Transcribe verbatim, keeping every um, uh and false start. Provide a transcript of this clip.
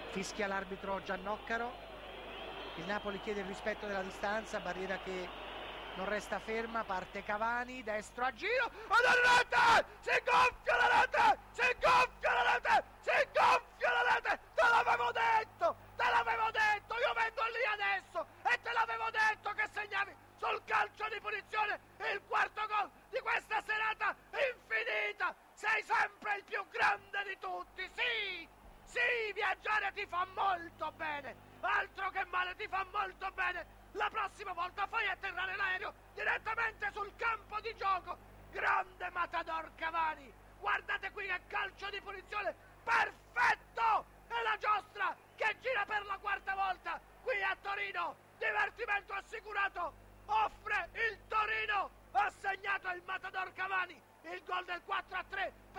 Fischia l'arbitro Giannoccaro. Il Napoli chiede il rispetto della distanza, barriera che non resta ferma, parte Cavani, destro a giro, ad rete! Si gonfia la rete! Si gonfia la rete! Si gonfia la rete! Te l'avevo detto! Te l'avevo detto! Io vengo lì adesso e te l'avevo detto che segnavi sul calcio di punizione il quarto gol di questa serata infinita! Sei sempre il più grande di tutti, sì! Sì, viaggiare ti fa molto bene, altro che male, ti fa molto bene. La prossima volta fai atterrare l'aereo direttamente sul campo di gioco. Grande Matador Cavani, guardate qui che calcio di punizione perfetto! E la giostra che gira per la quarta volta qui a Torino, divertimento assicurato, offre il Torino, ha segnato il Matador Cavani, il gol del quattro a tre.